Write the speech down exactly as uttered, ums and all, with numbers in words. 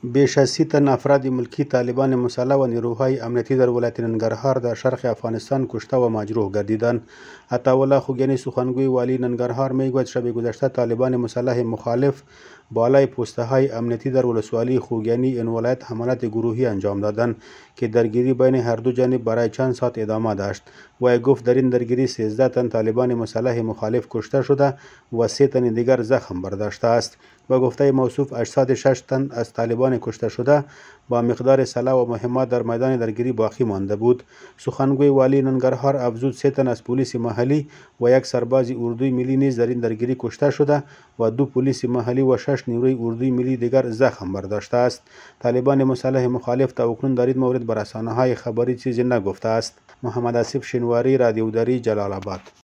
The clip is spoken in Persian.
بیش از سی تن افراد ملکی طالبان مسلح و نیروهای امنیتی در ولایت ننگرهار در شرق افغانستان کشته و مجروح گردیدند. عطاالله خوگیانی سخنگوی والی ننگرهار میگوید شب گذشته طالبان مسلح مخالف بالای پوسته های امنیتی در ولسوالی خوگیانی این ولایت حملات گروهی انجام دادند که درگیری بین هر دو جانب برای چند ساعت ادامه داشت. و گفت در این درگیری سیزده تن طالبان مسلح مخالف کشته شده و سه تن دیگر زخم برداشته است. با گفته موصوف هشتصد و شش تن از طالبان کشته شده با مقدار سلاح و مهمات در میدان درگیری باقی مانده بود. سخنگوی والی ننگرهار افزود سه تن از پلیس محلی و یک سرباز اردوی ملی نیز در این درگیری کشته شده و دو پلیس محلی و شش نیروی اردوی ملی دیگر زخم برداشته است. طالبان مسلح مخالف تا اکنون در این مورد به رسانه‌های خبری چیزی نگفته است. محمد آصف شینواری، رادیو دری، جلال آباد.